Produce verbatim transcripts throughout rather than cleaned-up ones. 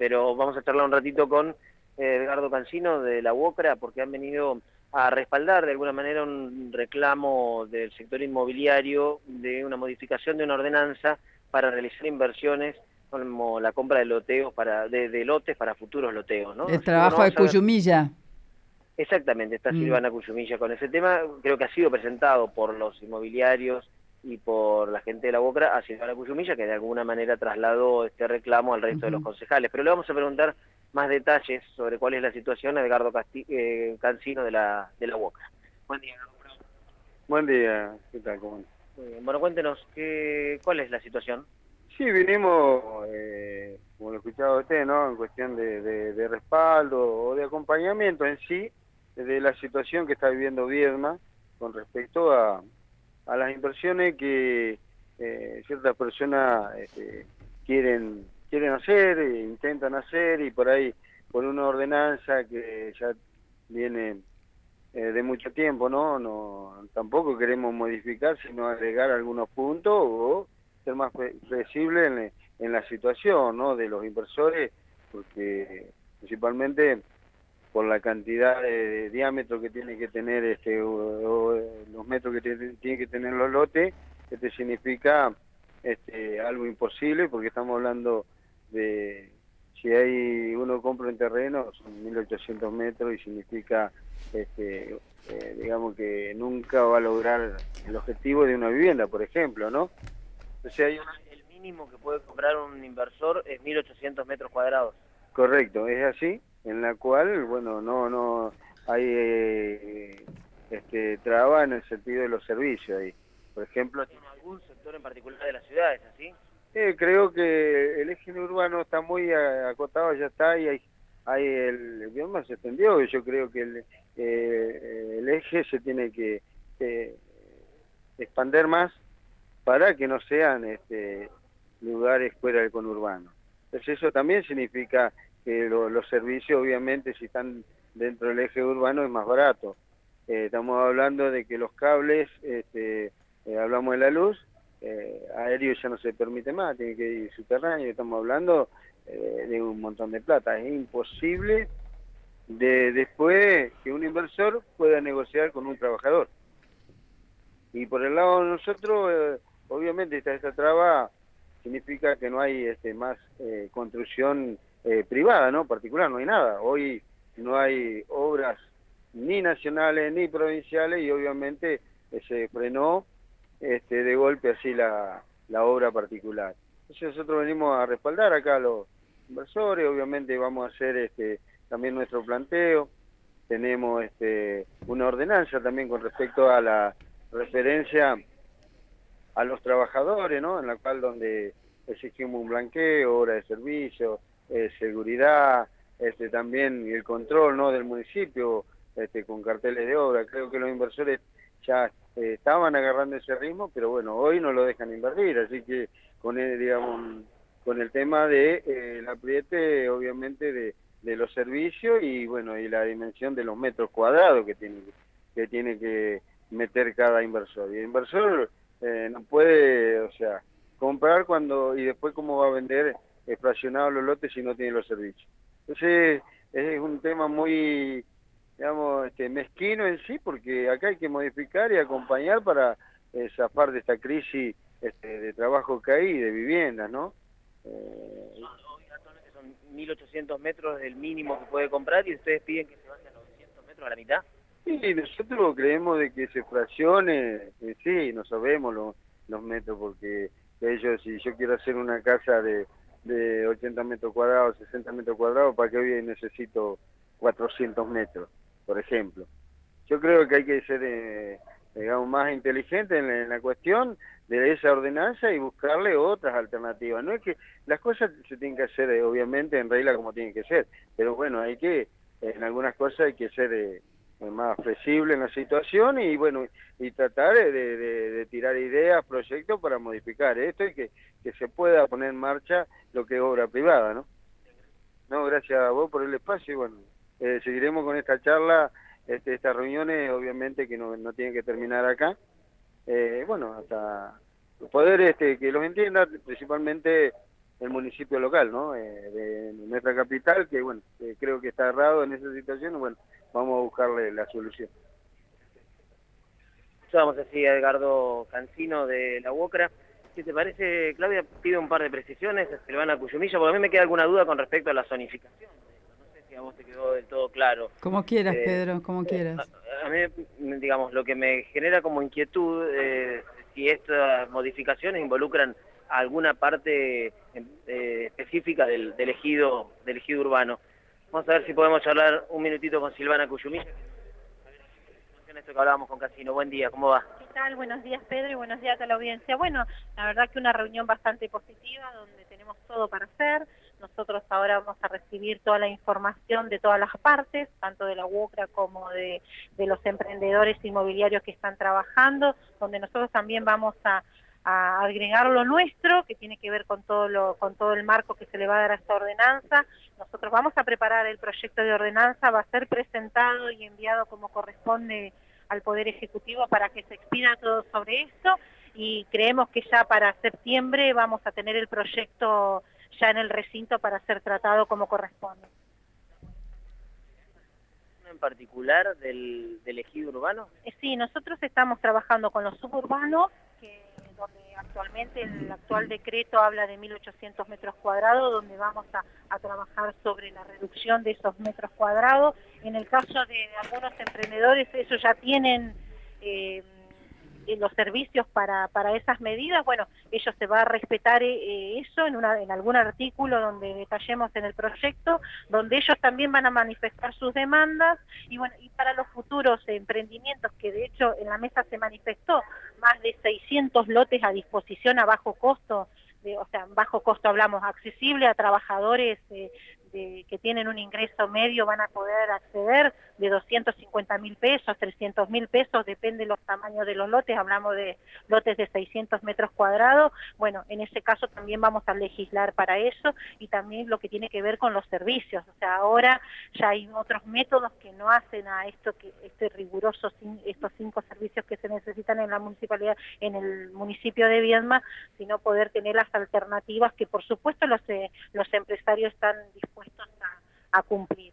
pero vamos a charlar un ratito con eh, Edgardo Cancino de la UOCRA, porque han venido a respaldar de alguna manera un reclamo del sector inmobiliario de una modificación de una ordenanza para realizar inversiones como la compra de loteos para de, de lotes para futuros loteos, ¿no? El Así que bueno, trabajo de vamos a ver. Cuyumilla. Exactamente, está Mm, Silvana Cuyumilla con ese tema. Creo que ha sido presentado por los inmobiliarios y por la gente de la UOCRA a Silvana Cuyumilla, que de alguna manera trasladó este reclamo al resto de los ujú. concejales. Pero le vamos a preguntar más detalles sobre cuál es la situación a Edgardo Casti eh, Cancino de la, de la UOCRA. Buen día, Edgardo. Buen día, ¿qué tal? ¿Cómo anda? Muy bien. Bueno, cuéntenos, ¿qué, ¿cuál es la situación? Sí, vinimos, eh, como lo escuchaba usted, ¿no? En cuestión de, de, de respaldo o de acompañamiento en sí, de la situación que está viviendo Viedma con respecto a, a las inversiones que eh, ciertas personas este, quieren quieren hacer, e intentan hacer, y por ahí, por una ordenanza que ya viene eh, de mucho tiempo, ¿no? No, tampoco queremos modificar, sino agregar algunos puntos o ser más fle- flexible en, en la situación, ¿no? De los inversores, porque principalmente por la cantidad de, de diámetro que tiene que tener este o, o, los metros que tiene, tiene que tener los lotes. Este significa este algo imposible, porque estamos hablando de, si hay uno compra un terreno son mil ochocientos metros, y significa este eh, digamos que nunca va a lograr el objetivo de una vivienda, por ejemplo, ¿no? Entonces hay una... El mínimo que puede comprar un inversor es mil ochocientos metros cuadrados. Correcto, es así, en la cual, bueno, no, no hay eh, este, traba en el sentido de los servicios ahí. Por ejemplo, ¿En algún sector en particular de la ciudad es así? eh, creo que el eje urbano está muy a- acotado, ya está, y hay, hay el, el bioma se extendió, y yo creo que el, eh, el eje se tiene que eh, expander más para que no sean este, lugares fuera del conurbano. Entonces eso también significa que lo, los servicios, obviamente, si están dentro del eje urbano, es más barato. Eh, estamos hablando de que los cables, este, eh, hablamos de la luz, eh, aéreo ya no se permite más, tiene que ir subterráneo. Estamos hablando eh, de un montón de plata. Es imposible de después que un inversor pueda negociar con un trabajador. Y por el lado de nosotros, eh, obviamente esta, esta traba significa que no hay este, más eh, construcción eh, privada, ¿no? Particular, no hay nada. Hoy no hay obras ni nacionales ni provinciales, y obviamente eh, se frenó este, de golpe así la, la obra particular. Entonces nosotros venimos a respaldar acá a los inversores. Obviamente vamos a hacer este, también nuestro planteo. Tenemos este, una ordenanza también con respecto a la referencia a los trabajadores, ¿no? En la cual donde exigimos un blanqueo, hora de servicio, eh, seguridad, este, también el control, ¿no? Del municipio, este, con carteles de obra. Creo que los inversores ya eh, estaban agarrando ese ritmo, pero bueno, hoy no lo dejan invertir, así que con el, digamos, con el tema de eh, el apriete, obviamente, de, de los servicios, y bueno, y la dimensión de los metros cuadrados que tiene que tiene que meter cada inversor. Y el inversor eh, no puede, o sea, comprar cuando y después cómo va a vender eh, fraccionados los lotes si no tiene los servicios. Entonces es un tema muy, digamos, este, mezquino en sí, porque acá hay que modificar y acompañar para eh, zafar de esta crisis este, de trabajo que hay y de viviendas, ¿no? Eh, Hoy actualmente son mil ochocientos metros del mínimo que puede comprar y ustedes piden que se baje a novecientos metros a la mitad. Y nosotros creemos de que se fraccione, eh, sí, no sabemos lo- los metros, porque ellos, si yo quiero hacer una casa de, de ochenta metros cuadrados, sesenta metros cuadrados, ¿para qué hoy necesito cuatrocientos metros, por ejemplo? Yo creo que hay que ser, eh, digamos, más inteligente en la, en la cuestión de esa ordenanza y buscarle otras alternativas. No es que las cosas se tienen que hacer, eh, obviamente, en regla como tienen que ser, pero bueno, hay que, en algunas cosas hay que ser eh, más flexible en la situación, y bueno, y tratar de, de, de tirar ideas, proyectos para modificar esto, y que, que se pueda poner en marcha lo que es obra privada, ¿no? No, gracias a vos por el espacio, y bueno, eh, seguiremos con esta charla, este, estas reuniones, obviamente que no, no tienen que terminar acá, eh, bueno, hasta poder este, que los entiendan, principalmente el municipio local, ¿no? Eh, de nuestra capital, que bueno, eh, creo que está errado en esa situación, y bueno, vamos a buscarle la solución. Vamos así a Edgardo Cancino de la UOCRA. Si te parece, Claudia, pido un par de precisiones a Silvana Cuyumilla, porque a mí me queda alguna duda con respecto a la zonificación. No sé si a vos te quedó del todo claro. Como quieras, Eh, Pedro, como quieras. A, a mí, digamos, lo que me genera como inquietud, eh, si estas modificaciones involucran alguna parte eh, específica del, del, ejido, del ejido urbano. Vamos a ver si podemos charlar un minutito con Silvana Cuyumilla. Esto que hablábamos con Cancino. Buen día, ¿cómo va? ¿Qué tal? Buenos días, Pedro, y buenos días a la audiencia. Bueno, la verdad que una reunión bastante positiva, donde tenemos todo para hacer. Nosotros ahora vamos a recibir toda la información de todas las partes, tanto de la UOCRA como de, de los emprendedores inmobiliarios que están trabajando, donde nosotros también vamos a, a agregar lo nuestro, que tiene que ver con todo, lo, con todo el marco que se le va a dar a esta ordenanza. Nosotros vamos a preparar el proyecto de ordenanza, va a ser presentado y enviado como corresponde al Poder Ejecutivo para que se expida todo sobre esto, y creemos que ya para septiembre vamos a tener el proyecto ya en el recinto para ser tratado como corresponde. ¿En particular del, del ejido urbano? Eh, sí, nosotros estamos trabajando con los suburbanos, que donde actualmente el actual decreto habla de mil ochocientos metros cuadrados, donde vamos a, a trabajar sobre la reducción de esos metros cuadrados. En el caso de algunos emprendedores, ellos ya tienen eh, los servicios para, para esas medidas. Bueno, ellos se va a respetar eh, eso en, una, en algún artículo donde detallemos en el proyecto, donde ellos también van a manifestar sus demandas, y bueno, y para los futuros emprendimientos, que de hecho en la mesa se manifestó más de seiscientos lotes a disposición a bajo costo, de, o sea, bajo costo hablamos, accesible a trabajadores eh, de, que tienen un ingreso medio, van a poder acceder de doscientos cincuenta mil pesos, trescientos mil pesos, depende de los tamaños de los lotes, hablamos de lotes de seiscientos metros cuadrados. Bueno, en ese caso también vamos a legislar para eso, y también lo que tiene que ver con los servicios. O sea, ahora ya hay otros métodos que no hacen a esto, que este riguroso, estos cinco servicios que se necesitan en la municipalidad, en el municipio de Viedma, sino poder tener las alternativas que por supuesto los, eh, los empresarios están dispuestos a, a cumplir.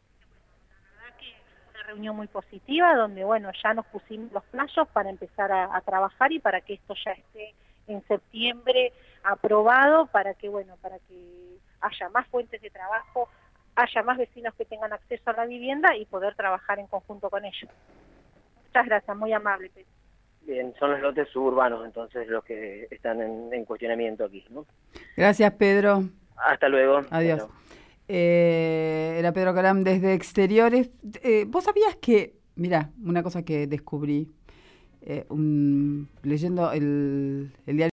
Reunión muy positiva, donde bueno, ya nos pusimos los plazos para empezar a, a trabajar, y para que esto ya esté en septiembre aprobado, para que bueno, para que haya más fuentes de trabajo, haya más vecinos que tengan acceso a la vivienda y poder trabajar en conjunto con ellos. Muchas gracias, muy amable, Pedro. Bien, son los lotes suburbanos entonces los que están en, en cuestionamiento aquí, ¿no? Gracias, Pedro. Hasta luego. Adiós. Bueno. Eh, era Pedro Caram desde Exteriores. Eh, ¿Vos sabías que, mira, una cosa que descubrí eh, un, leyendo el, el diario